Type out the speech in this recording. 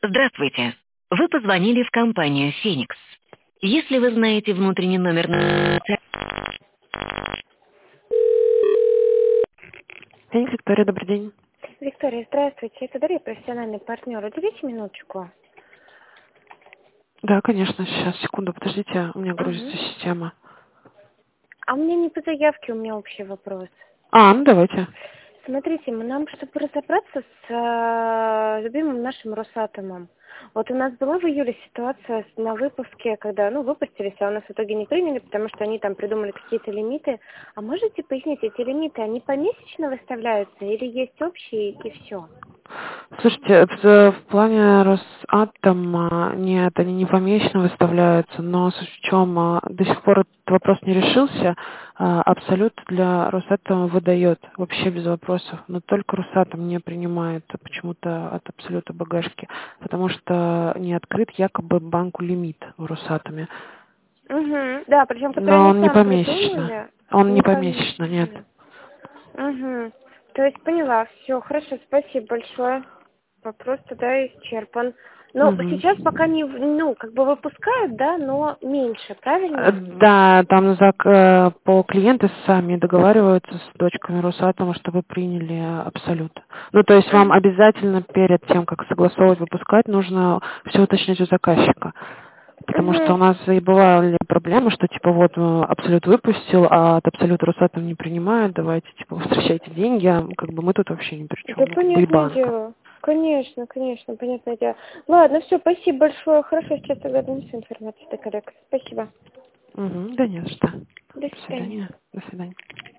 Здравствуйте. Вы позвонили в компанию «Феникс». Если вы знаете внутренний номер... Феникс, Виктория, добрый день. Виктория, здравствуйте. Это Дарья, профессиональный партнер. Уделите минуточку. Да, конечно, сейчас, секунду, подождите, у меня грузится Мгм. система. А у меня не по заявке, у меня общий вопрос. Ну давайте. Смотрите, нам, чтобы разобраться с любимым нашим Росатомом. Вот у нас была в июле ситуация на выпуске, когда, выпустились, а у нас в итоге не приняли, потому что они там придумали какие-то лимиты. А можете пояснить, эти лимиты, они помесячно выставляются или есть общие и все? Слушайте, это в плане Росатома, нет, они не помесячно выставляются, но суть в чем, до сих пор этот вопрос не решился, Абсолют для Росатома выдает вообще без вопросов, но только Росатом не принимает почему-то от Абсолюта багажки, потому что не открыт якобы банку лимит в Росатоме, Угу. Да, причем, который но они он не сами помесячно, придумали, он не не помесячно, нет. помесячно. Угу. То есть поняла, все, хорошо, спасибо большое. Вопрос тогда исчерпан. Но Мгм. сейчас пока не, выпускают, да, но меньше, правильно? Да, там по клиенты сами договариваются с дочками Росатома, чтобы приняли Абсолют. Ну, то есть вам Угу. обязательно перед тем, как согласовывать, выпускать, нужно все уточнить у заказчика. Потому что у Угу. нас и бывали проблемы, что типа вот Абсолют выпустил, а от Абсолюта Росатом не принимают, давайте типа возвращайте деньги, а как бы мы тут вообще ни при чем, Да, ну как бы и понятное банк. дело. Конечно, конечно, понятное дело. Ладно, все, спасибо большое. Хорошо, сейчас тогда донесу информацию до коллег. Спасибо. Угу, да не за что. До До свидания. свидания. До свидания.